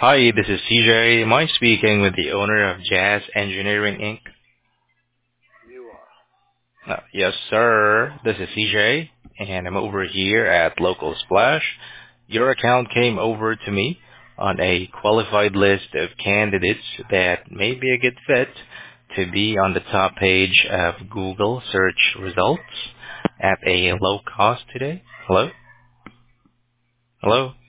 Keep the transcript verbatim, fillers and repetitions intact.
Hi, this is C J. Am I speaking with the owner of Jazz Engineering Incorporated? You are. Uh, yes, sir. This is C J, and I'm over here at Local Splash. Your account came over to me on a qualified list of candidates that may be a good fit to be on the top page of Google search results at a low cost today. Hello? Hello?